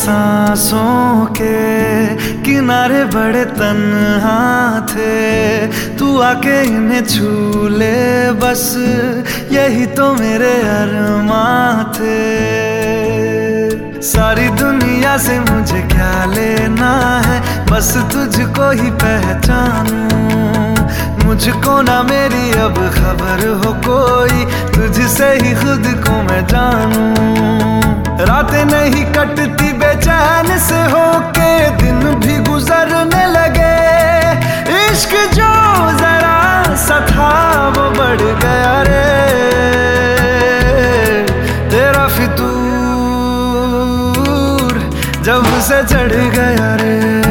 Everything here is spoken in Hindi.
सांसों के किनारे बड़े तन्हा थे, तू आके इन्हें छू ले बस, यही तो मेरे अरमां थे। सारी दुनिया से मुझे क्या लेना है, बस तुझको ही पहचानूं। मुझको ना मेरी अब खबर हो कोई, तुझसे ही खुद को मैं जानूं। रातें नहीं कटती बेचैन से होके, दिन भी गुजरने लगे। इश्क जो जरा सा था वो बढ़ गया रे, तेरा फितूर जब से चढ़ गया रे।